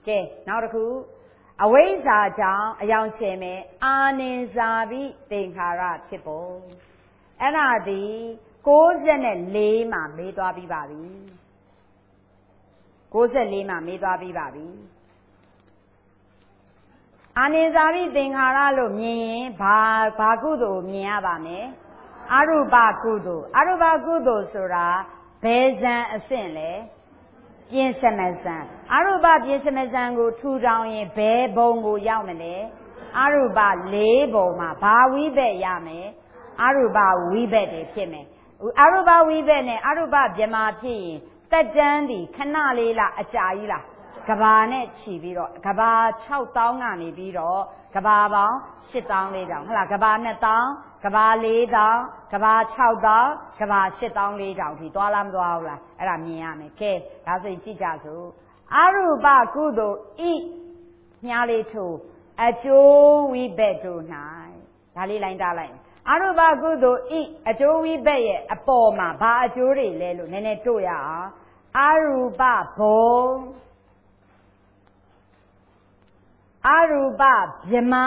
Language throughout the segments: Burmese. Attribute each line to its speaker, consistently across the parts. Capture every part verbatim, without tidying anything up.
Speaker 1: ကဲနောက်တစ်ခုအဝိဇ္ဇာကြောင့်အယောင်ချင်မဲ့အာနိဇာပိသင်္ခါရဖြစ်ပုံအဲ့ဒါဒီကိုးဆယ်လေးမှာမေးသွားပြီးပါပြီကိုးဆယ်လေးမှာမေးသွားပြီးပါပြီအာနိဇာပိသင်္ခါရလို့မြင်ရင်ဘာဘာကုသိုလ်မြင်ရပါမယ်အရူပကုသိုလ်အရူပကုသိုလ်ဆိုတာဘယ်ဇံအဆင့်လဲပြင်စမဇံအရူပပြင်စမဇံကိုထူထောင်ရင်ဘယ်ဘုံကိုရောက်မလဲအရူပလေးဘုံမှာဘာဝိဘက်ရမယ်အရူပဝိဘက်တွေဖြစ်မယ်အရူပဝိဘက်နဲ့အရူပဗြမာဖြစ်ရင်တက်တန်းဒီခဏလေးလားအကြာကြီးလားကဘာနဲ့ခြီးပြီးတော့ကဘာ၆သောင်းကနေပြီးတော့ကဘာပေါင်း၈သောင်းလေးတောင်ဟုတ်လားကဘာ၂သောင်းကဘာ၄သောင်းကဘာ၆သောင်းကဘာ၈သောင်းလေးတောင်ထိသွားလားမသွားဘူးလားအဲ့ဒါမြင်ရမယ်ကဲဒါဆိုရင်ကြည့်ကြစို့အရူပကုသိုလ်ဤမြားလေးထိုးအကျိုးဝိဘက်တို့၌ဒါလေးလိုက်တားလိုက်အရူပကုသိုလ်ဤအကျိုးဝိဘက်ရဲ့အပေါ်မှာဘာအကျိုးတွေလဲလို့နည်းနည်းတို့ရအောင်အရူပဘုံအရူပဗြမာ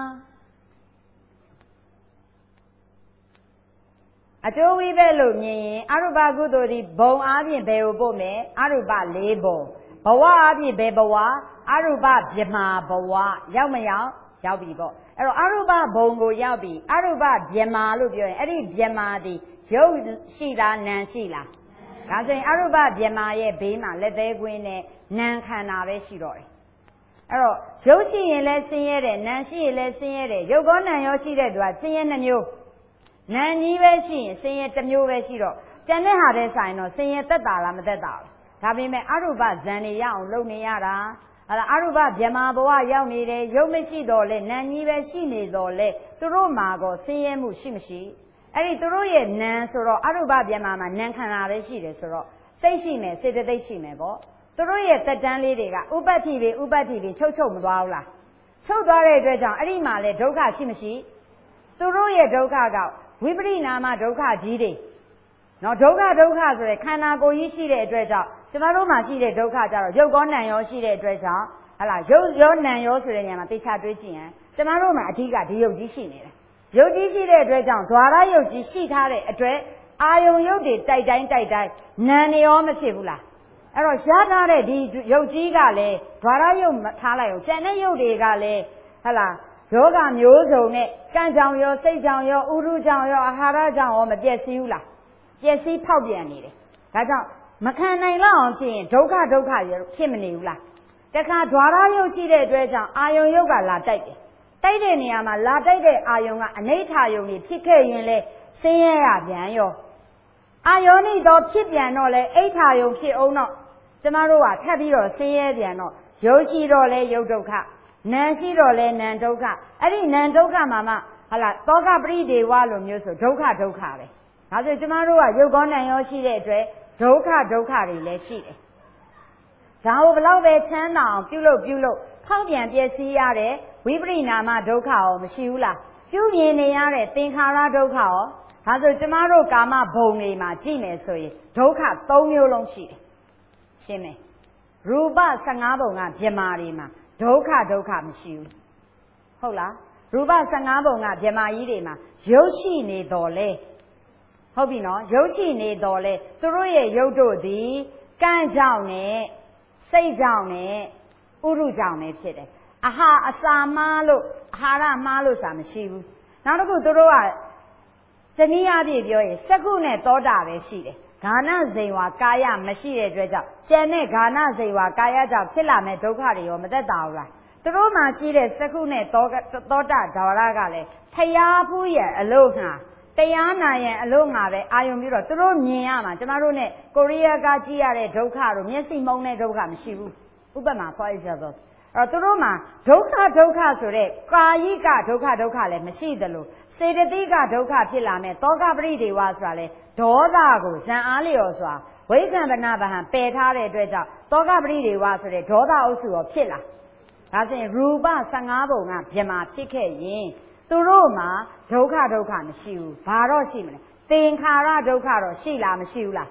Speaker 1: အကျိုးဝိဘက်လို့မြင်ရင်အရူပကုသိုလ်ဒီဘုံအားဖြင့်ဘယ်ကိုပို့မယ်အရူပလေးဘုံဘဝအားဖြင့်ဘယ်ဘဝအရူပဗြမာဘဝရောက်မရောက်ရောက်ပြီပေါ့အဲ့တော့အရူပဘုံကိုရောက်ပြီအရူပဗြမာလို့ပြောရင်အဲ့ဒီဗြမာဒီရုပ်ရှိလားနာမ်ရှိလားဒါဆိုရင်အရူပဗြမာရဲ့ဘေးမှာလက်သေးကွင်းနဲ့နာမ်ခန္ဓာပဲရှိတော့တယ်အဲ့တော့ရုပ်ရှိရင်လည်းဆင်းရဲတယ်နာမ်ရှိရင်လည်းဆင်းရဲတယ်ရုပ်ကောနာမ်ရောရှိတဲ့သူကဆင်းရဲနှမျိုးနာမ်ကြီးပဲရှိရင်ဆင်းရဲတစ်မျိုးပဲရှိတော့ကျန်တဲ့ဟာတဲ့ဆိုင်တော့ဆင်းရဲသက်တာလားမသက်တာဘူးဒါပေမဲ့အရူပဇန်တွေရအောင်လုပ်နေရတာအဲ့ဒါအရူပဗြမာဘဝရောက်နေတယ်ရုပ်မရှိတော့လဲနာမ်ကြီးပဲရှိနေတော့လဲသူတို့မှာကောဆင်းရဲမှုရှိမရှိအဲ့ဒီသူတို့ရဲ့နာမ်ဆိုတော့အရူပဗြမာမှာနာမ်ခန္ဓာပဲရှိတယ်ဆိုတော့စိတ်ရှိမယ်စေတသိက်ရှိမယ်ပေါ့သူတို့ရဲ့တက်တန်းလေးတွေကဥပ္ပတ္တိတွေဥပ္ပတ္တိတွေချုပ်ချုပ်မသွားဘူးလားချုပ်သွားတဲ့အတွက်ကြောင့်အဲ့ဒီမှာလဲဒုက္ခရှိမရှိသူတို့ရဲ့ဒုက္ခကဝိပရိနာမဒုက္ခကြီးတွေနော်ဒုက္ခဒုက္ခဆိုတဲ့ခန္ဓာကိုယ်ကြီးရှိတဲ့အတွက်ကြောင့်ကျမတို့မှာရှိတဲ့ဒုက္ခကြတော့ရုပ်ကောနာမ်ရောရှိတဲ့အတွက်ကြောင့်ဟလာရုပ်ရောနာမ်ရောဆိုတဲ့နေရာမှာသိချတွေးကြည့်ရင်ကျမတို့မှာအဓိကဒီရုပ်ကြီးရှိနေတယ်ရုပ်ကြီးရှိတဲ့အတွက်ကြောင့်ဓွာရရုပ်ကြီးရှိထားတဲ့အတွက်အာယုံရုပ်တွေတိုက်တိုင်းတိုက်တိုင်းနာမ်နေရောမဖြစ်ဘူးလားအဲ့တော့ရထားတဲ့ဒီရုပ်ကြီးကလည်းဓွာရရုပ်ထားလိုက်အောင်ကျန်တဲ့ရုပ်တွေကလည်းဟလာယောဂမျိုးစုံနဲ့ကံကြောင့်ရောစိတ်ကြောင့်ရောဥရုကြောင့်ရောအာဟာရကြောင့်ရောမပြည့်စည်ဘူးလားပြည့်စည်ဖောက်ပြန်နေတယ်ဒါကြောင့်မခံနိုင်လောက်အောင်ဖြစ်ရင်ဒုက္ခဒုက္ခရဖြစ်မနေဘူးလားတခါဓွာရရုပ်ရှိတဲ့အတွက်ကြောင့်အာယုံရုပ်ကလာတိုက်တယ်တိုက်တဲ့နေရာမှာလာတိုက်တဲ့အာယုံကအနိဋ္ဌာယုံကြီးဖြစ်ခဲ့ရင်လေဆင်းရဲရပြန်ရောအာယောနိတော့ဖြစ်ပြန်တော့လေအိဋ္ဌာယုံဖြစ်အောင်တော့ကျမတို့ကထပ်ပြီးတော့ဆင်းရဲပြန်တော့ရုပ်ရှိတော့လေရုပ်ဒုက္ခနာမ်ရှိတော့လေနာမ်ဒုက္ခအဲ့ဒီနာမ်ဒုက္ခမှာမှဟာလာတောကပရိဒေဝလိုမျိုးဆိုဒုက္ခဒုက္ခပဲဒါဆိုကျမတို့ကရုပ်ကောနာမ်ရောရှိတဲ့အတွက်ဒုက္ခဒုက္ခတွေလည်းရှိတယ်ဒါကိုဘလောက်ပဲချမ်းသာအောင်ပြုလုပ်ပြုလုပ်ဖောက်ပြန်ပြည့်စည်ရတဲ့ဝိပရိနာမဒုက္ခရောမရှိဘူးလားပြုမြင်နေရတဲ့သင်္ခါရဒုက္ခရောဒါဆိုကျမတို့ကာမဘုံတွေမှာကြည့်မယ်ဆိုရင်ဒုက္ခ၃မျိုးလုံးရှိတယ်ရှင်းမယ်ရူပ၁၅ဘုံကဗြမာတွေမှာဒုက္ခဒုက္ခမရှိဘူးဟုတ်လားရူပ၁၅ဘုံကဗြမာကြီးတွေမှာရုပ်ရှိနေတော်လဲဟုတ်ပြီနော်ရုပ်ရှိနေတော်လဲသူတို့ရဲ့ရုပ်တို့သည်ကံကြောင့်နဲ့စိတ်ကြောင့်နဲ့ဥရုကြောင့်နဲ့ဖြစ်တယ်အဟာအစာမားလို့အာဟာရမားလို့ဆိုတာမရှိဘူးနောက်တစ်ခုသူတို့ကဇနီးအပြည့်ပြောရင်စက္ခုနဲ့သောတာပဲရှိတယ်ဂါနဇိမ်ဝါကာယမရှိတဲ့အတွက်ကြောင့်ကျန်တဲ့ဂါနဇိမ်ဝါကာယကြောင့်ဖြစ်လာမဲ့ဒုက္ခတွေရောမသက်သာဘူးလားသူတို့မှရှိတဲ့စက္ခုနဲ့သောသောတာဓဝရကလည်းဖျားဖူးရဲ့အလို့ငါတရားနာရဲ့အလို့ငါပဲအာယုံပြီးတော့သူတို့မြင်ရမှာကျမတို့ ਨੇ ကိုရီးယားကကြည့်ရတဲ့ဒုက္ခတို့မျက်စိမုံတဲ့ဒုက္ခမရှိဘူးဥပမာ for example အဲ့တော့သူတို့မှာဒုက္ခဒုက္ခဆိုတဲ့ကာယိကဒုက္ခဒုက္ခလည်းမရှိသလိုစေတသိကဒုက္ခဖြစ်လာမဲ့တောကပရိဒေဝဆိုတာလေဒေါသကိုဇံအားလျော်စွာဝိကံပနာဗဟံပယ်ထားတဲ့အတွက်ကြောင့်တောကပရိဒေဝဆိုတဲ့ဒေါသအုပ်စုရောဖြစ်လာဒါဆိုရင်ရူပ၁၅ဘုံကဗြမာဖြစ်ခဲ့ရင်သူတို့မှာဒုက္ခဒုက္ခမရှိဘူးဘာတော့ရှိမလဲသင်္ခါရဒုက္ခတော့ရှိလားမရှိဘူးလား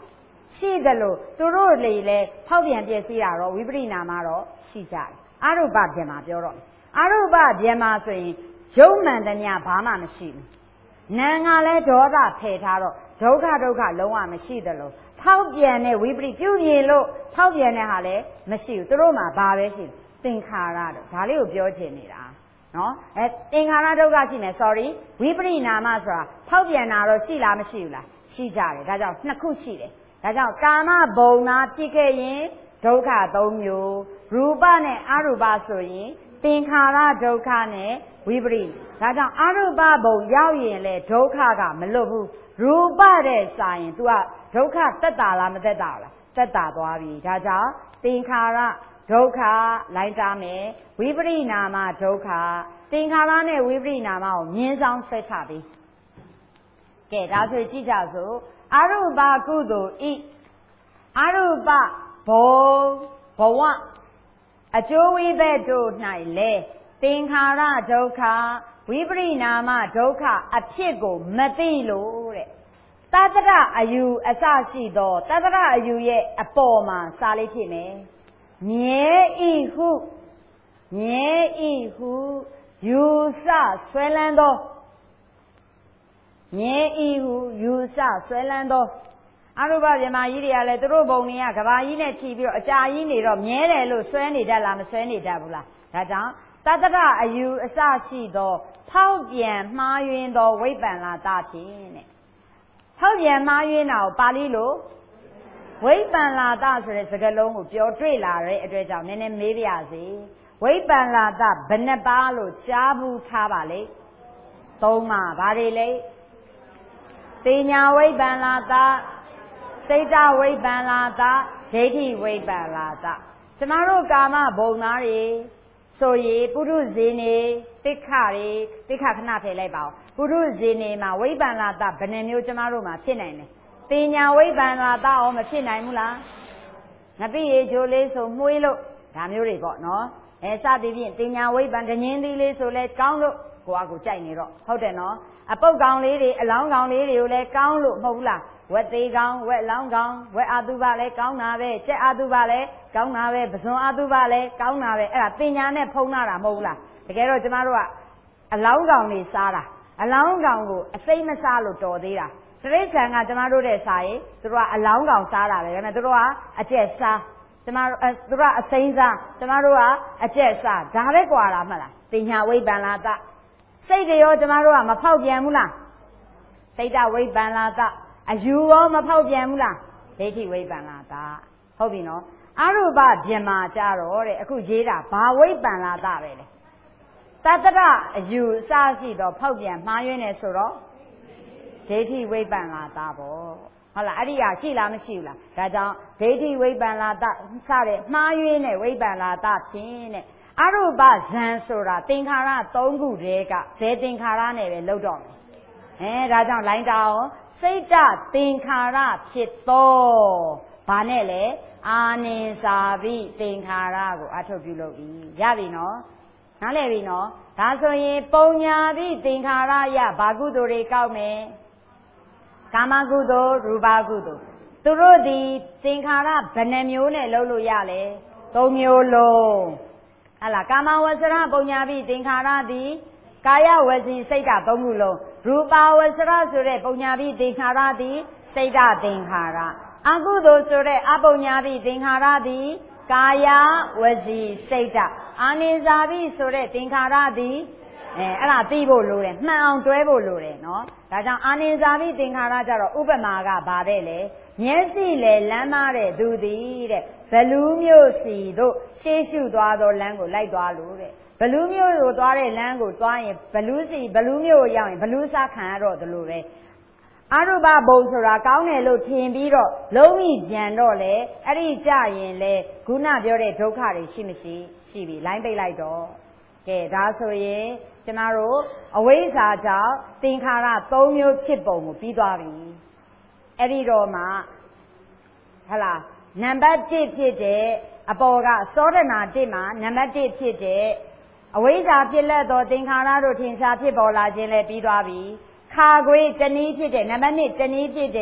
Speaker 1: ရှိတယ်လို့သူတို့လေလေဖောက်ပြန်ပြည့်စည်တာတော့ဝိပရိနာမှာတော့ရှိကြတယ်အရုပဗျမပြောတော့အရုပဗျမဆိုရင်ရုပ်မှန်တဲ့ညဘာမှမရှိဘူးနာငါလဲဒေါသဖယ်ထားတော့ဒုက္ခဒုက္ခလုံးဝမရှိတယ်လို့ဖောက်ပြန်တဲ့ဝိပရိပြုမြင်လို့ဖောက်ပြန်တဲ့ဟာလည်းမရှိဘူးသူတို့မှာဘာပဲရှိသင်္ခါရတော့ဒါလေးကိုပြောချင်နေတာနော်အဲသင်္ခါရဒုက္ခရှိမယ် sorry ဝိပရိနာမဆိုတာဖောက်ပြန်တာတော့ရှိလားမရှိဘူးလားရှိကြတယ်ဒါကြောင့်နှစ်ခုရှိတယ်ဒါကြောင့်ကာမဘုံနာဖြစ်ခဲ့ရင်ဒုက္ခသုံးမျိုးရူပနဲ့အရူပဆိုရင်သင်္ခါရဒုက္ခနဲ့ဝိပရိဒါကြောင့်အရူပဘုံရောက်ရင်လေဒုက္ခကမလွတ်ဘူးရူပတဲ့စာရင် तू ကဒုက္ခတက်တာလားမတက်တာလားတက်တာသွားပြီဒါကြောင့်သင်္ခါရဒုက္ခလိုက်တာမယ်ဝိပရိနာမဒုက္ခသင်္ခါရနဲ့ဝိပရိနာမကိုမြင်းဆောင်ဆွဲချပြီကဲဒါဆိုကြည့်ကြစို့အရူပကုသိုလ်ဤအရူပဘုံဘဝအကျိုးဝိဘက်တို့၌လဲသင်္ခါရဒုက္ခဝိပရိနာမဒုက္ခအဖြစ်ကိုမသိလို့တဲ့တတရအယူအစရှိသောတတရအယူရဲ့အပေါ်မှာစာလေးဖြစ်မယ်မြဲဤဟုမြဲဤဟုယူဆဆွဲလန်းသောမြဲဤဟုယူဆဆွဲလန်းသောအရူပဗြဟ္မာကြီးတွေကလည်းသူတို့ဘုံတွေကကဘာကြီးနဲ့ခြိပြီးတော့အကြာကြီးနေတော့မြဲတယ်လို့ဆွဲနေတတ်လားမဆွဲနေတတ်ဘူးလားဒါကြောင့်တတရအယူအစရှိသောဖောက်ပြန်မှားယွင်းသောဝိပ္ပန္လာတဖြင့်တဲ့ဖောက်ပြန်မှားယွင်းတာကိုပါဠိလိုဝိပ္ပန္လာတဆိုတဲ့စကားလုံးကိုပြောတွေ့လာတဲ့အတွက်ကြောင့်နည်းနည်းမေးပြစေဝိပ္ပန္လာတဘယ်နှပါလို့ကြားဘူးထားပါလေသုံးပါဘာတွေလဲတေညာဝိပ္ပန္လာတစိတ်တဝိပ္ပန္လာတဒိဋ္ဌိဝိပ္ပန္လာတကျမတို့ကာမဘုံသားတွေဆိုရင်ပုရုဇေနေတိခတွေတိခခဏဖယ်လိုက်ပါဦးပုရုဇေနေမှာဝိပ္ပန္လာတဘယ်နှမျိုးကျမတို့မှာဖြစ်နိုင်တယ်တေညာဝိပ္ပန္လာတရောမဖြစ်နိုင်ဘူးလားငပိရေချိုလေးဆိုမှုေးလို့ဒါမျိုးတွေပေါ့နော်အဲစသည်ဖြင့်တေညာဝိပ္ပန္ဒညင်းသီးလေးဆိုလဲကောင်းလို့ကိုကကိုကြိုက်နေတော့ဟုတ်တယ်နော်အပုတ်ကောင်လေးတွေအလောင်းကောင်လေးတွေကိုလည်းကောင်းလို့မဟုတ်ဘူးလားဝက်သေးကောင်ဝက်လောင်းကောင်ဝက်အာတုပလည်းကောင်းတာပဲကြက်အာတုပလည်းကောင်းတာပဲပဇွန်အာတုပလည်းကောင်းတာပဲအဲ့ဒါတင်ညာနဲ့ဖုံးလာတာမဟုတ်ဘူးလားတကယ်တော့ကျမတို့ကအလောင်းကောင်တွေစားတာအလောင်းကောင်ကိုအစိမ့်မစားလို့တော်သေးတာတရိစ္ဆာန်ကကျမတို့တဲ့စားရင်သူတို့ကအလောင်းကောင်စားတာပဲဒါပေမဲ့သူတို့ကအကျက်စားကျမတို့သူတို့ကအစိမ့်စားကျမတို့ကအကျက်စားဒါပဲကွာတာမှတ်လားတင်ညာဝိပ္ပန္လာတစိတ်တွေရောကျမတို့ကမဖောက်ပြန်ဘူးလားစိတ်တဝိပ္ပန္လာတအယူရောမဖောက်ပြန်ဘူးလားဒိဋ္ဌိဝိပ္ပန္လာတဟုတ်ပြီနော်အရူပဗြဟ္မာကြတော့တဲ့အခုရေးတာဘာဝိပ္ပန္လာတပဲလေတတရအယူအစရှိတော့ဖောက်ပြန်မှားယွင်းနေဆိုတော့ဒိဋ္ဌိဝိပ္ပန္လာတပေါ့ဟုတ်လားအဲ့ဒီဟာရှိလားမရှိဘူးလားဒါကြောင့်ဒိဋ္ဌိဝိပ္ပန္လာတစတဲ့မှားယွင်းတဲ့ဝိပ္ပန္လာတဖြင့်တဲ့အရူပဇံဆိုတာသင်္ခါရသုံးခုတည်းကဇေသင်္ခါရနဲ့ပဲလောက်တော့မယ်အဲဒါကြောင့်လိုင်းတောင်းစိတ်တသင်္ခါရဖြစ်သောဘာနဲ့လဲအာနိစာပိသင်္ခါရကိုအထုတ်ပြုလုပ်၏ရပြီနော်နားလည်ပြီနော်ဒါဆိုရင်ပုံညာပိသင်္ခါရယဘာကုသိုလ်တွေကောက်မယ်ကာမကုသိုလ်ရူပကုသိုလ်သူတို့ဒီသင်္ခါရဘယ်နှမျိုးနဲ့လုပ်လို့ရလဲသုံးမျိုးလုံးဟလာကာမဝဆရပုံညာပိသင်္ခါရသည်ကာယဝစီစိတ်ဓာတ်သုံးခုလုံးရူပဝဆရဆိုတဲ့ပုံညာပိသင်္ခါရသည်စိတ်ဓာတ်သင်္ခါရအကုသိုလ်ဆိုတဲ့အပုံညာပိသင်္ခါရသည်ကာယဝစီစိတ်ဓာတ်အာနိဇာပိဆိုတဲ့သင်္ခါရသည်အဲအဲ့ဒါသိဖို့လိုတယ်မှန်အောင်တွဲဖို့လိုတယ်နော်ဒါကြောင့်အာနိဇာပိသင်္ခါရကြတော့ဥပမာကဗာတဲ့လေမျက်စိလေလမ်းမတဲ့သူသည်တဲ့ဘလူးမျိုးစီတို့ရှေးရှုသွားသောလမ်းကိုလိုက်သွားလို့တဲ့ဘလူးမျိုးကိုသွားတဲ့လမ်းကိုသွားရင်ဘလူးစီဘလူးမျိုးကိုရောက်ရင်ဘလူးစားခံရတော့တယ်လို့ပဲအရူပဘုံဆိုတာကောင်းတယ်လို့ထင်ပြီးတော့လုံးဝကြံတော့လေအဲ့ဒီကြရင်လေခုနပြောတဲ့ဒုက္ခတွေရှိမရှိရှိပြီလိုင်းပိတ်လိုက်တော့ကဲဒါဆိုရင်ကျမတို့အဝိဇ္ဇာကြောင့်သင်္ခါရသုံးမျိုးဖြစ်ပုံကိုပြီးသွားပြီအဲ့ဒီတော့မှဟလာနံပါတ်တစ်ဖြစ်တဲ့အပေါ်ကသောဒနာတစ်မှာနံပါတ်တစ်ဖြစ်တဲ့အဝိဇ္ဇာဖြစ်လက်သောသင်္ခါရတို့ထင်ရှားဖြစ်ပေါ်လာခြင်းလည်းပြီးသွားပြီခါခွေတနည်းဖြစ်တဲ့နံပါတ်နှစ်တနည်းဖြစ်တဲ့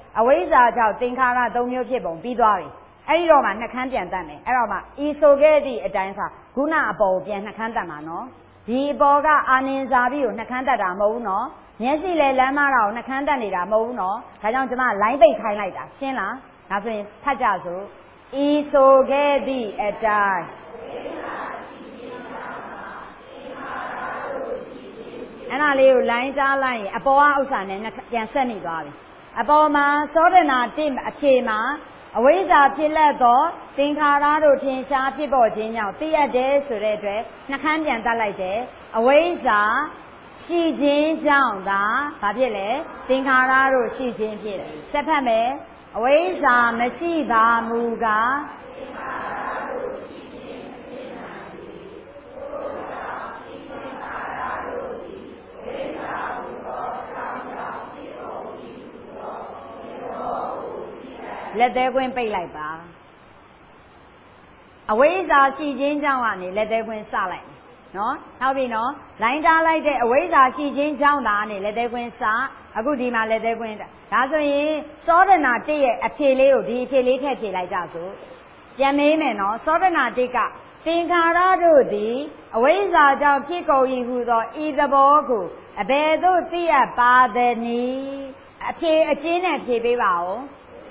Speaker 1: အဝိဇ္ဇာကြောင့်သင်္ခါရသုံးမျိုးဖြစ်ပုံပြီးသွားပြီအဲ့ဒီတော့မှနှခမ်းပြန်တတ်မယ်အဲ့တော့မှဤဆိုခဲ့သည့်အတိုင်းစာခုနအပေါ်ကိုပြန်နှခမ်းတတ်မှာနော်ဒီအပေါ်ကအာနင်ဇာပြီးကိုနှခမ်းတတ်တာမဟုတ်ဘူးနော်မျက်စိလည်းလမ်းမတာကိုနှခမ်းတတ်နေတာမဟုတ်ဘူးနော်ဒါကြောင့်ကျွန်မလိုင်းပိတ်ခိုင်းလိုက်တာရှင်းလားဒါဆိုရင်ဖတ်ကြစို့ဤဆိုခဲ့သည့်အတိုင်းအဲ့ဒါလေးကိုလိုင်းကြားလိုက်ရင်အပေါ်ကဥစ္စာနဲ့ပြန်ဆက်မိသွားပြီအပေါ်မှာသောဒနာတိအဖြေမှာအဝိဇ္ဇာဖြစ်လက်သောသင်္ခါရတို့ထင်ရှားဖြစ်ပေါ်ခြင်းကြောင့်သိရတဲ့ဆိုတဲ့အတွက်နှခမ်းပြန်တတ်လိုက်တယ်အဝိဇ္ဇာရှိခြင်းကြောင့်သာဘာဖြစ်လဲသင်္ခါရတို့ရှိခြင်းဖြစ်တယ်ဆက်ဖတ်မယ်အဝိဇ္ဇာမရှိပါမူကားသင်္ခါရတို့ရှိခြင်းဖြစ်နိုင်သည်သို့ကြောင့်ဒီသင်္ခါရတို့သည်ဝိဇ္ဇာဟူသောကြောင့်ကြောင့်ဖြစ်ပေါ်သည်ဟူသောဒီလိုလက်သေးကွင်းပိတ်လိုက်ပါအဝိဇ္ဇာရှိခြင်းကြောင့်ကနေလက်သေးကွင်းစလိုက်နော်ဟုတ်ပြီနော်လိုင်းထားလိုက်တဲ့အဝိဇ္ဇာရှိခြင်းကြောင့်သာနေလက်သေးကွင်းစအခုဒီမှာလက်သေးကွင်းဒါဆိုရင်သောဒနာတိရဲ့အဖြေလေးကိုဒီအဖြေလေးထည့်ဖြေလိုက်ကြစို့ပြန်မေးမယ်နော်သောဒနာတိကသင်္ခါရတို့သည်အဝိဇ္ဇာကြောင့်ဖြစ်ကုန်၏ဟူသောဤသဘောကိုအဘယ်သို့သိရပါသနည်းအဖြေအကျဉ်းနဲ့ဖြေပေးပါဦး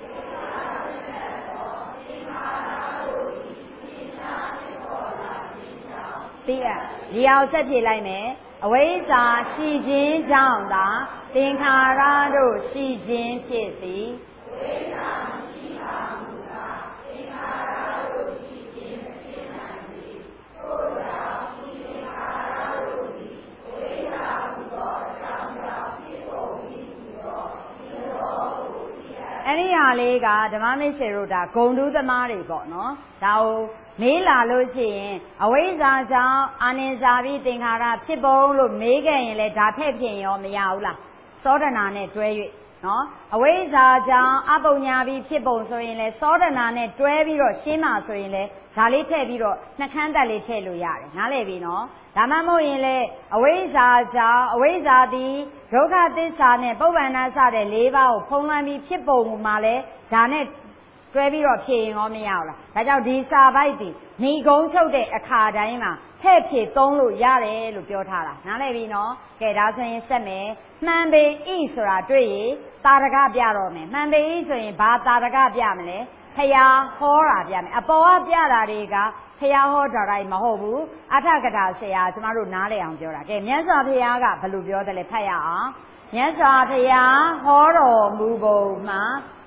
Speaker 1: သိရဒီအောင်ဆက်ဖြေလိုက်မယ်အဝိဇ္ဇာရှိခြင်းကြောင့်သာသင်္ခါရတို့ရှိခြင်းဖြစ်သည်အဝိဇ္ဇာမရှိပါမူကားသင်္ခါရတို့ရှိခြင်းမဖြစ်နိုင်သည်ထို့ကြောင့်ဒီသင်္ခါရတို့သည်အဝိဇ္ဇာဟူသောအကြောင်းကြောင့်ဖြစ်ပေါ်သည်ဟူသောဒီလိုကိုသိရအဲ့ဒီဟာလေးကဓမ္မမိတ်ဆွေတို့ဒါဂုံတူးသမားတွေပေါ့နော်ဒါကိုမေးလာလို့ရှိရင်အဝိဇ္ဇာကြောင့်အာနိဇာပိသင်္ခါရဖြစ်ပုံလို့မေးခဲ့ရင်လည်းဒါထည့်ဖြစ်ရောမရဘူးလားသောဒနာနဲ့တွဲ၍နော်အဝိဇ္ဇာကြောင့်အပုညာပိဖြစ်ပုံဆိုရင်လည်းသောဒနာနဲ့တွဲပြီးတော့ရှင်းမှာဆိုရင်လည်းဒါလေးထည့်ပြီးတော့နှခမ်းတက်လေးထည့်လို့ရတယ်နားလည်ပြီနော်ဒါမှမဟုတ်ရင်လည်းအဝိဇ္ဇာကြောင့်အဝိဇ္ဇာသည်ဒုက္ခသစ္စာနဲ့ပုပ္ပန္နစတဲ့၄ပါးကိုဖုံးလွှမ်းပြီးဖြစ်ပုံမှာလည်းဒါနဲ့တွဲပြီးတော့ဖြေရင်ရောမရဘူးလားဒါကြောင့်ဒီစာပိုက်ဒီဏီကုံချုပ်တဲ့အခါတိုင်းမှာထည့်ဖြေသုံးလို့ရတယ်လို့ပြောထားတာနားလည်ပြီနော်ကဲဒါဆိုရင်ဆက်မယ်မှန်ပေဤဆိုတာတွေ့ရင်တာရကပြတော့မယ်မှန်ပေဤဆိုရင်ဘာတာရကပြမလဲဖရာဟောတာပြမယ်အပေါ်ကပြတာတွေကဖရာဟောတာတိုင်းမဟုတ်ဘူးအထကထာဆရာကျမတို့နားလည်အောင်ပြောတာကဲမြတ်စွာဘုရားကဘယ်လိုပြောတယ်လဲဖတ်ရအောင်မြတ်စွာဘုရားဟောတော်မူပုံမှာ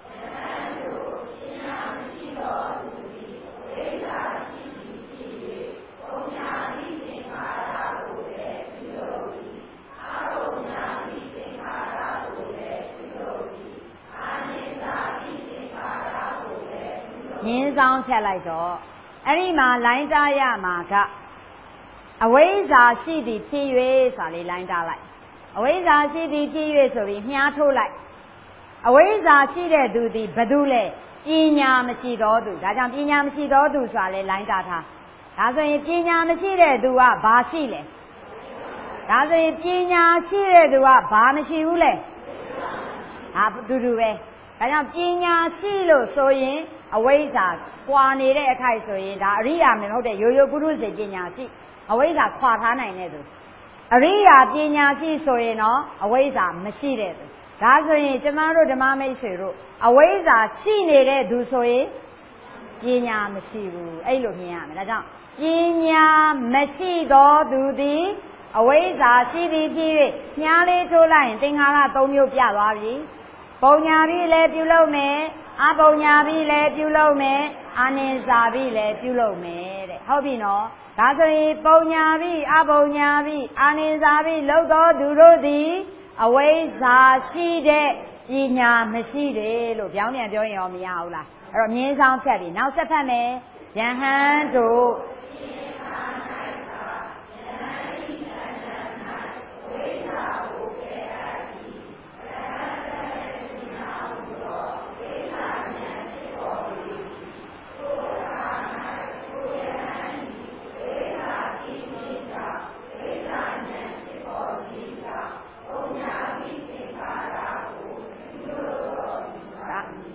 Speaker 1: ငင်းဆောင်ဖြတ်လိုက်တော့အဲ့ဒီမှာလိုင်းတားရမှာကအဝိဇ္ဇာရှိသည်ဖြစ်၍ဆိုတာလေးလိုင်းတားလိုက်အဝိဇ္ဇာရှိသည်ဖြစ်၍ဆိုပြီးမြားထိုးလိုက်အဝိဇ္ဇာရှိတဲ့သူသည်ဘယ်သူလဲပညာမရှိသောသူဒါကြောင့်ပညာမရှိသောသူဆိုတာလေးလိုင်းတားထားဒါဆိုရင်ပညာမရှိတဲ့သူကဘာရှိလဲဒါဆိုရင်ပညာရှိတဲ့သူကဘာမရှိဘူးလဲဟာတူတူပဲဒါကြောင့်ပညာရှိလို့ဆိုရင်အဝိဇ္ဇာကွာနေတဲ့အခိုက်ဆိုရင်ဒါအရိယာမဟုတ်တဲ့ရိုးရိုးပုရုဇဉ်ပညာရှိအဝိဇ္ဇာခွာထားနိုင်တဲ့သူအရိယာပညာရှိဆိုရင်တော့အဝိဇ္ဇာမရှိတဲ့သူဒါဆိုရင်ကျမတို့ဓမ္မမိတ်ဆွေတို့အဝိဇ္ဇာရှိနေတဲ့သူဆိုရင်ပညာမရှိဘူးအဲ့လိုမြင်ရမယ်ဒါကြောင့်ပညာမရှိသောသူသည်အဝိဇ္ဇာရှိသည်ဖြစ်၍ညားလေးထိုးလိုက်ရင်သင်္ခါရ၃မျိုးပြသွားပြီပုံညာပြီးလည်းပြုလုပ်မယ်အပုံညာပြီးလည်းပြုလုပ်မယ်အာနိဇာပြီးလည်းပြုလုပ်မယ်တဲ့ဟုတ်ပြီနော်ဒါဆိုရင်ပုံညာပြီးအပုံညာပြီးအာနိဇာပြီးလုပ်တော်သူတို့သည်အဝိဇ္ဇာရှိတဲ့ပညာမရှိတယ်လို့ပြောင်းပြန်ပြောရင်ရောမရဘူးလားအဲ့တော့မြင်းဆောင်ဖြတ်ပြီးနောက်ဆက်ဖတ်မယ်ယဟန်တို့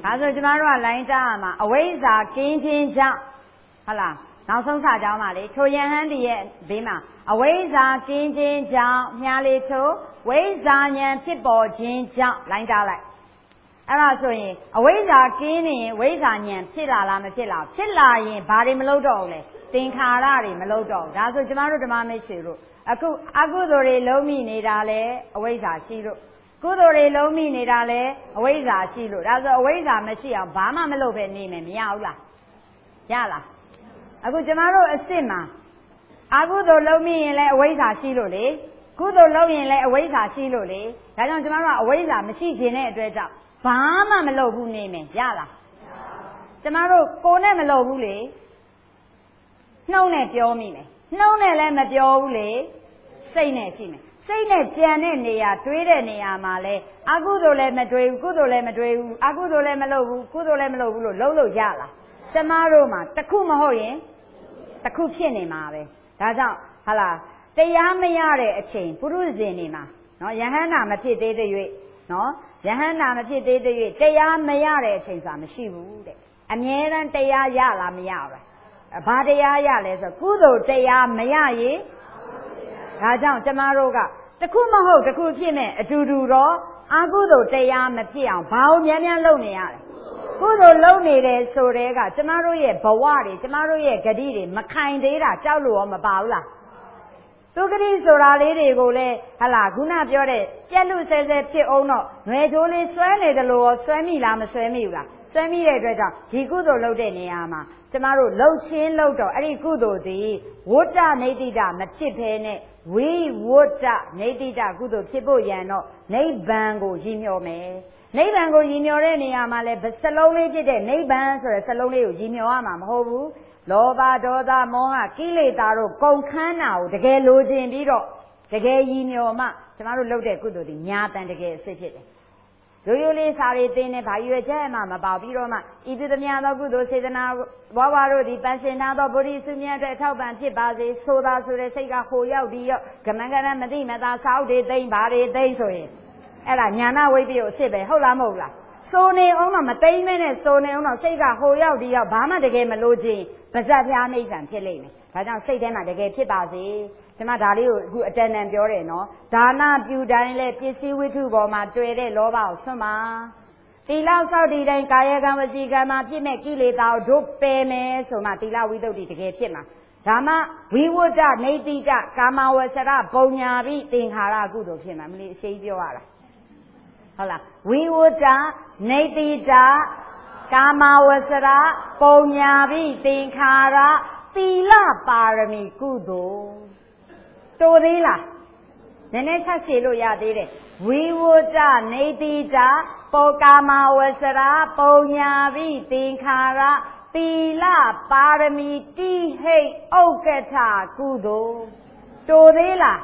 Speaker 1: ဒါဆိုကျမတို့ကလိုင်းကြားမှာအဝိဇ္ဇာကင်းခြင်းကြောင့်ဟုတ်လားနောက်ဆုံးစာကြောင်းပါလေထိုယဟန်ဒီရဲ့ဘေးမှာအဝိဇ္ဇာကင်းခြင်းကြောင့်မြားလေးထိုဝိဇ္ဇာဉာဏ်ဖြစ်ပေါ်ခြင်းကြောင့်လိုင်းကြားလိုက်အဲ့ဒါဆိုရင်အဝိဇ္ဇာကင်းနေရင်ဝိဇ္ဇာဉာဏ်ဖြစ်လာလားမဖြစ်လားဖြစ်လာရင်ဘာတွေမလုပ်တော့ဘူးလဲသင်္ခါရတွေမလုပ်တော့ဘူးဒါဆိုကျမတို့ဓမ္မမိတ်ဆွေတို့အခုအကုသိုလ်တွေလုံးမိနေတာလဲအဝိဇ္ဇာရှိလို့ကုသိုလ်တွေလုံးမိနေတာလဲအဝိဇ္ဇာရှိလို့ဒါဆိုအဝိဇ္ဇာမရှိအောင်ဘာမှမလုပ်ပဲနေမယ်မရဘူးလားရလားအခုကျမတို့အစ်စ်မှာအကုသိုလ်လုံးမိရင်လဲအဝိဇ္ဇာရှိလို့လေကုသိုလ်လုံးရင်လဲအဝိဇ္ဇာရှိလို့လေဒါကြောင့်ကျမတို့ကအဝိဇ္ဇာမရှိခြင်းတဲ့အတွက်ကြောင့်ဘာမှမလုပ်ဘူးနေမယ်ရလားကျမတို့ကိုယ်နဲ့မလုပ်ဘူးလေနှုတ်နဲ့ပြောမိမယ်နှုတ်နဲ့လည်းမပြောဘူးလေစိတ်နဲ့ရှိမယ်စိတ်နဲ့ကြံတဲ့နေရာတွေးတဲ့နေရာမှာလဲအကုသိုလ်လည်းမတွေးဘူးကုသိုလ်လည်းမတွေးဘူးအကုသိုလ်လည်းမလုပ်ဘူးကုသိုလ်လည်းမလုပ်ဘူးလို့လုံးလို့ရလားကျမတို့မှာတစ်ခုမဟုတ်ရင်တစ်ခုဖြစ်နေမှာပဲဒါကြောင့်ဟာလားတရားမရတဲ့အချိန်ပုရုဇဉ်နေမှာနော်ယဟန္တာမဖြစ်သေးတဲ့၍နော်ယဟန္တာမဖြစ်သေးတဲ့၍တရားမရတဲ့အချိန်ဆိုတာမရှိဘူးတဲ့အမြဲတမ်းတရားရလားမရဘူးဘာတရားရလဲဆိုကုသိုလ်တရားမရရင်ဒါကြောင့်ကျမတို့ကတခုမဟုတ်တခုဖြစ်နဲ့အတူတူတော့အကုသိုလ်တရားမဖြစ်အောင်ဘာလို့များများလုပ်နေရလဲကုသိုလ်လုပ်နေတယ်ဆိုတဲ့ကကျမတို့ရဲ့ဘဝတွေကျမတို့ရဲ့ဂတိတွေမခိုင်သေးတာကြောက်လို့ရောမပါဘူးလားသူဂတိဆိုတာလေးတွေကိုလည်းဟလာခုနပြောတဲ့ပြက်လူဆဲဆဲဖြစ်အောင်တော့ຫນွယ်ချိုးလေးဆွဲနေတယ်လို့ရောဆွဲမိလားမဆွဲမိဘူးလားဆွဲမိတဲ့အတွက်ကြောင့်ဒီကုသိုလ်လုပ်တဲ့နေရာမှာကျမတို့လှုပ်ချင်းလှုပ်တော့အဲ့ဒီကုသိုလ်ဒီဝဋ္ဌနေတိတမဖြစ်ဘဲနဲ့ဝိဝဋ္ဌနေတိတကုသိုလ်ဖြစ်ဖို့ရန်တော့နိဗ္ဗာန်ကိုရည်မျှော်မယ်နိဗ္ဗာန်ကိုရည်မျှော်တဲ့နေရာမှာလဲစလုံးလေးဖြစ်တဲ့နိဗ္ဗာန်ဆိုတဲ့စလုံးလေးကိုရည်မျှော်ရမှာမဟုတ်ဘူးလောဘဒေါသမောဟကိလေသာတို့ကုန်ခန်းတာကိုတကယ်လိုချင်ပြီးတော့တကယ်ရည်မျှော်မှကျမတို့လုပ်တဲ့ကုသိုလ်ဒီညာတန်တကယ်အစစ်ဖြစ်တယ်ရိုးရိုးလေးစာတွေသင်နေဘာရွယ်ချက်မှမပေါပြီးတော့မှဤသူသမျှသောကုသိုလ်စေတနာဘဝတို့ဒီပန်းစင်ထားသောဗုဒ္ဓဆုမြတ်တဲ့အထောက်ပံ့ဖြစ်ပါစေဆိုတာဆိုတဲ့စိတ်ကဟိုရောက်ဒီရောက်ကမန်ကရမသိမသာစာအုပ်တွေသိမ့်ဘာတွေသိမ့်ဆိုရင်အဲ့ဒါညာနာဝိပ္ပယအစစ်ပဲဟုတ်လားမဟုတ်လားစိုးနေအောင်တော့မသိမ့်မဲနဲ့စိုးနေအောင်တော့စိတ်ကဟိုရောက်ဒီရောက်ဘာမှတကယ်မလို့ချင်းပါဇက်ပြားနှိမ့်ဆန်ဖြစ်လိမ့်မယ်ဒါကြောင့်စိတ်ထဲမှာတကယ်ဖြစ်ပါစေကျမဒါလေးကိုအခုအတန်တန်ပြောတယ်နော်ဒါနပြုတိုင်းလဲပစ္စည်းဝိထုပေါ်မှာတွေ့တဲ့လောဘကိုဆွမ်းပါသီလစောင့်တည်တိုင်းကာယကံဝစီကံမှာဖြစ်မဲ့ကိလေသာကိုတို့ပယ်မယ်ဆိုမှသီလဝိသုဒ္ဓိတကယ်ဖြစ်မှာဒါမှဝိဝဋ္ဌနေတိတကာမဝဆရပုံညာပြီးသင်္ခါရကုသိုလ်ဖြစ်မှာမလေးအရှိပြောရလားဟုတ်လားဝိဝဋ္ဌနေတိတကာမဝဆရပုံညာပြီးသင်္ခါရသီလပါရမီကုသိုလ်တိုးသေးလားနည်းနည်းဆက်ရှည်လို့ရသေးတယ်ဝိဝဋ္ဌနေတိတပောကာမဝဆရာပုံညာပိသင်္ခါရသီလပါရမီတိဟိတ်ဥက္ကဋ္ဌကုသိုလ်တိုးသေးလား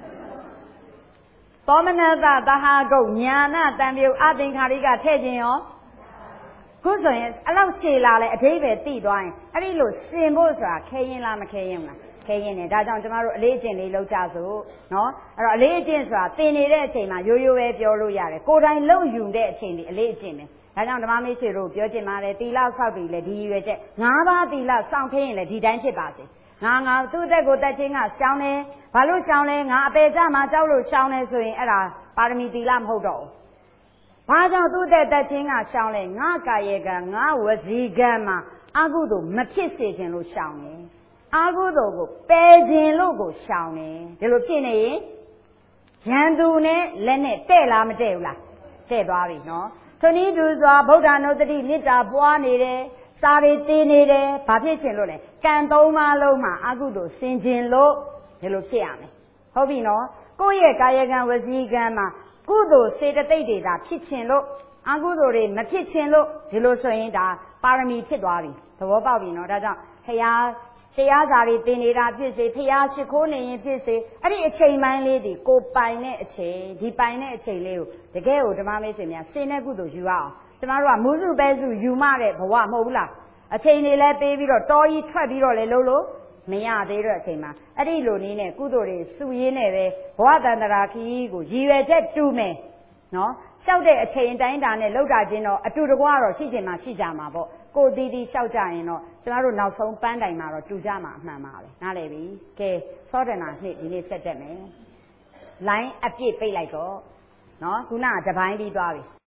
Speaker 1: သောမနတသဟာကုတ်ညာနာတံပြုတ်အသင်္ခါရိကထည့်ခြင်းရောခုဆိုရင်အဲ့လောက်ရှည်လာလဲအဓိပ္ပာယ်သိသွားရင်အဲ့ဒီလိုစင်ဖို့ဆိုတာခဲရင်လားမခဲရင်လားခဲရင်နဲ့ဒါကြောင့်ကျမတို့အလေးအကျင့်လေးလုပ်ကြစို့နော်အဲ့တော့အလေးအကျင့်ဆိုတာသင်နေတဲ့အချိန်မှာရိုးရိုးပဲပြောလို့ရတယ်ကိုယ်တိုင်လုံယူတဲ့အချိန်ဒီအလေးအကျင့်ပဲဒါကြောင့်ဓမ္မမိတ်ဆွေတို့ပြောချင်ပါတယ်သီလဆောက်တည်လဲဒီရွယ်ချက်၅ပါးသီလစောင့်ခင်းရင်လဲဒီတိုင်းဖြစ်ပါစေငါငါသူ့အသက်ကိုတက်ချင်းကရှောင်းတယ်ဘာလို့ရှောင်းလဲငါအပေကြမှာကြောက်လို့ရှောင်းလဲဆိုရင်အဲ့ဒါပါရမီသီလမဟုတ်တော့ဘူးဘာကြောင့်သူ့အသက်တက်ချင်းကရှောင်းလဲငါကာယကံငါဝစီကံမှာအကုသို့မဖြစ်စေခြင်းလို့ရှောင်းတယ်အကုသို့ကိုပယ်ခြင်းလို့ကိုရှောင်တယ်ဒီလိုဖြစ်နေရင်ရန်သူနဲ့လက်နဲ့တဲ့လားမတဲ့ဘူးလားတဲ့သွားပြီနော်သူနည်းတူစွာဗုဒ္ဓနုတ္တိမေတ္တာပွားနေတယ်စာရီတင်နေတယ်ဘာဖြစ်ခြင်းလို့လဲကံသုံးပါးလုံးမှာအကုသို့ဆင်ခြင်းလို့ဒီလိုဖြစ်ရမယ်ဟုတ်ပြီနော်ကိုယ့်ရဲ့ကာယကံဝစီကံမှာကုသိုလ်စေတသိက်တွေဒါဖြစ်ခြင်းလို့အကုသိုလ်တွေမဖြစ်ခြင်းလို့ဒီလိုဆိုရင်ဒါပါရမီဖြစ်သွားပြီသဘောပေါက်ပြီနော်ဒါကြောင့်ဖရာတရားစာတွေသင်နေတာဖြစ်စေဖရာရှိခိုးနေရင်ဖြစ်စေအဲ့ဒီအချိန်ပိုင်းလေးဒီကိုပိုင်တဲ့အချိန်ဒီပိုင်တဲ့အချိန်လေးကိုတကယ်ကိုဓမ္မမိတ်ဆွေများစင်တဲ့ကုသိုလ်ယူရအောင်ကျမတို့ကမူးစုပဲစုယူမတဲ့ဘဝမဟုတ်ဘူးလားအချိန်တွေလည်းပေးပြီးတော့တော်ကြီးထွက်ပြီးတော့လေလို့လို့မရသေးတဲ့အချိန်မှာအဲ့ဒီလိုနည်းနဲ့ကုသိုလ်တွေစုရင်းနဲ့ပဲဘဝတန္တရာခီးကိုရည်ရွယ်ချက်တူမယ်နော်လျှောက်တဲ့အချိန်တိုင်းတာနဲ့လောက်တာချင်းတော့အတူတကွာတော့ရှိချင်မှရှိကြမှာပေါ့ကိုတီးတီးလျှောက်ကြရင်တော့ကျမတို့နောက်ဆုံးပန်းတိုင်မှာတော့တူကြမှာအမှန်ပါပဲနားလည်ပြီကဲစောဒနာနှစ်ဒီနေ့ဆက်တက်မယ်လိုင်းအပြည့်ပိတ်လိုက်တော့နော်ခုနကတပိုင်းပြီးသွားပြီ